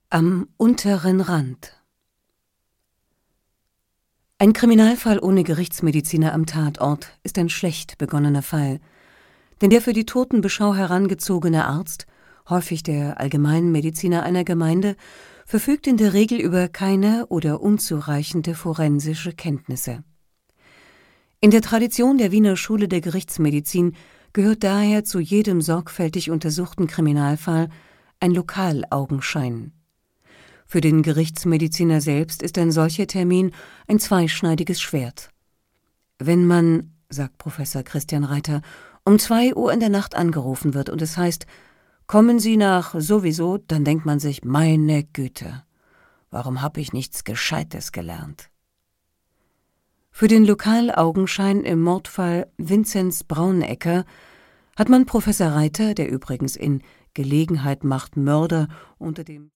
Am unteren Rand. Ein Kriminalfall ohne Gerichtsmediziner am Tatort ist ein schlecht begonnener Fall, denn der für die Totenbeschau herangezogene Arzt, häufig der Allgemeinmediziner einer Gemeinde, verfügt in der Regel über keine oder unzureichende forensische Kenntnisse. In der Tradition der Wiener Schule der Gerichtsmedizin gehört daher zu jedem sorgfältig untersuchten Kriminalfall ein Lokalaugenschein. Für den Gerichtsmediziner selbst ist ein solcher Termin ein zweischneidiges Schwert. Wenn man, sagt Professor Christian Reiter, um 2 Uhr in der Nacht angerufen wird und es heißt, kommen Sie nach sowieso, dann denkt man sich, meine Güte, warum habe ich nichts Gescheites gelernt? Für den Lokalaugenschein im Mordfall Vinzenz Braunecker hat man Professor Reiter, der übrigens in Gelegenheit macht Mörder unter dem